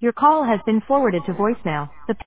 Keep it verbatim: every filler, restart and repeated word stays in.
Your call has been forwarded to voicemail. The